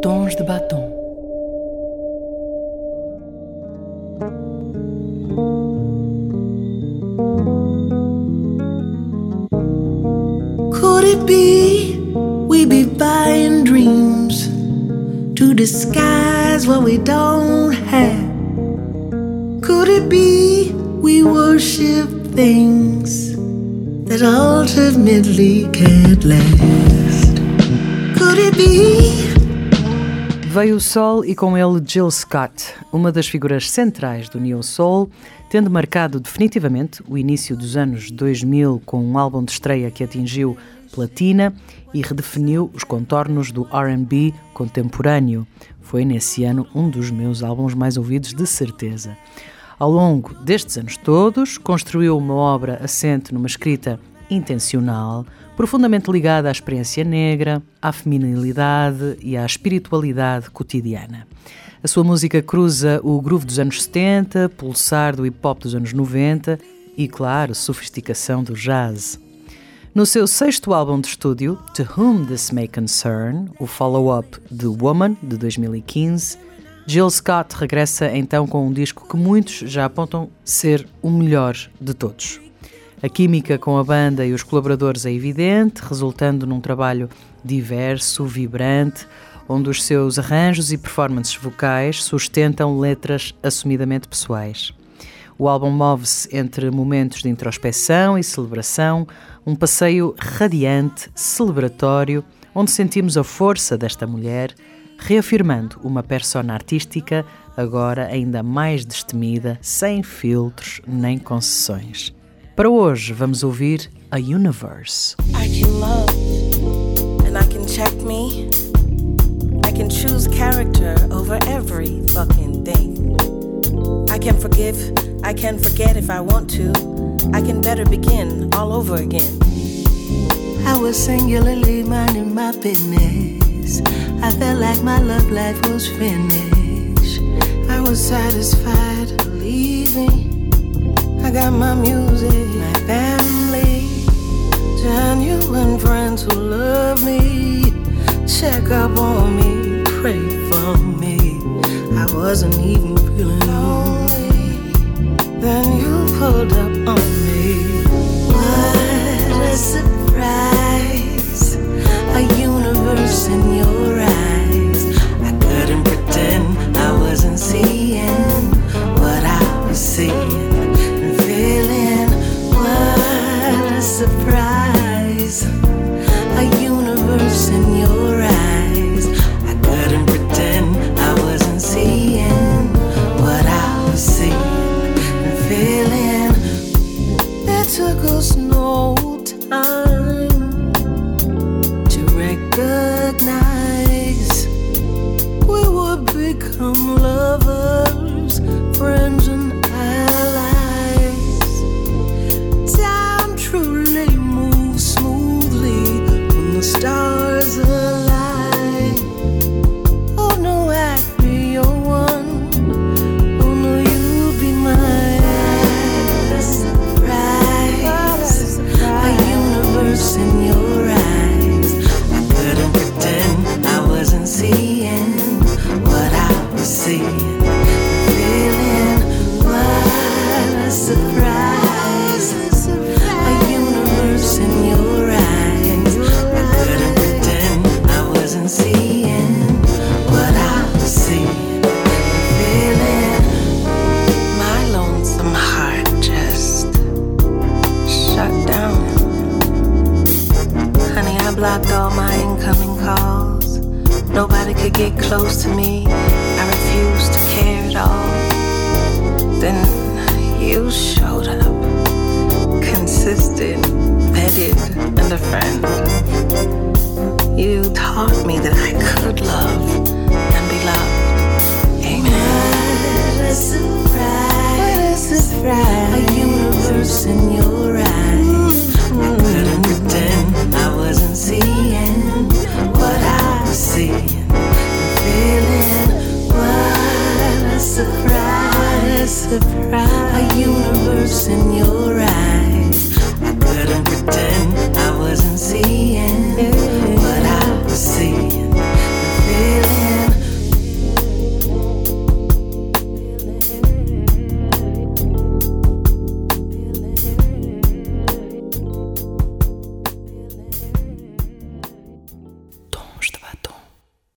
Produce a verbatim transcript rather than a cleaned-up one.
Tons de batom. Could it be we be buying dreams to disguise what we don't have? Could it be we worship things that ultimately can't last? Could it be? Veio o sol e com ele Jill Scott, uma das figuras centrais do Neo Soul, tendo marcado definitivamente o início dos anos dois mil com um álbum de estreia que atingiu platina e redefiniu os contornos do R and B contemporâneo. Foi nesse ano um dos meus álbuns mais ouvidos de certeza. Ao longo destes anos todos, construiu uma obra assente numa escrita intencional, profundamente ligada à experiência negra, à feminilidade e à espiritualidade cotidiana. A sua música cruza o groove dos anos setenta, pulsar do hip-hop dos anos noventa e, claro, sofisticação do jazz. No seu sexto álbum de estúdio, To Whom This May Concern, o follow-up de Woman, de dois mil e quinze, Jill Scott regressa então com um disco que muitos já apontam ser o melhor de todos. A química com a banda e os colaboradores é evidente, resultando num trabalho diverso, vibrante, onde os seus arranjos e performances vocais sustentam letras assumidamente pessoais. O álbum move-se entre momentos de introspeção e celebração, um passeio radiante, celebratório, onde sentimos a força desta mulher, reafirmando uma persona artística agora ainda mais destemida, sem filtros nem concessões. Para hoje vamos ouvir A Universe. I can love and I can check me. I can choose character over every fucking thing. I can forgive, I can forget if I want to. I can better begin all over again. I was singularly minding my business. I felt like my love life was finished. I was satisfied believing I got my music, my family, genuine friends who love me, check up on me, pray for me. I wasn't even feeling lonely. Then you pulled up on me. What a surprise, a universe in your eyes. I couldn't pretend I wasn't seeing what I was seeing. Surprise, a universe in your eyes. I couldn't pretend I wasn't seeing what I was seeing and feeling. It took us no time to recognize we would become lovers, friends and stars align. Oh no, I'd be your one. Oh no, you'd be mine. A surprise, a universe in your eyes. I couldn't pretend I wasn't seeing what I was seeing, feeling. What a surprise, a universe in your eyes. Seeing what I was seeing, feeling. My lonesome heart just shut down. Honey, I blocked all my incoming calls. Nobody could get close to me. I refused to care at all. Then you showed up, consistent, vetted, and a friend. You taught me that I could love and be loved. Amen. What a surprise, what a surprise, a universe in your eyes. I couldn't pretend I wasn't seeing what I was seeing and feeling. What a surprise, a surprise, a universe in your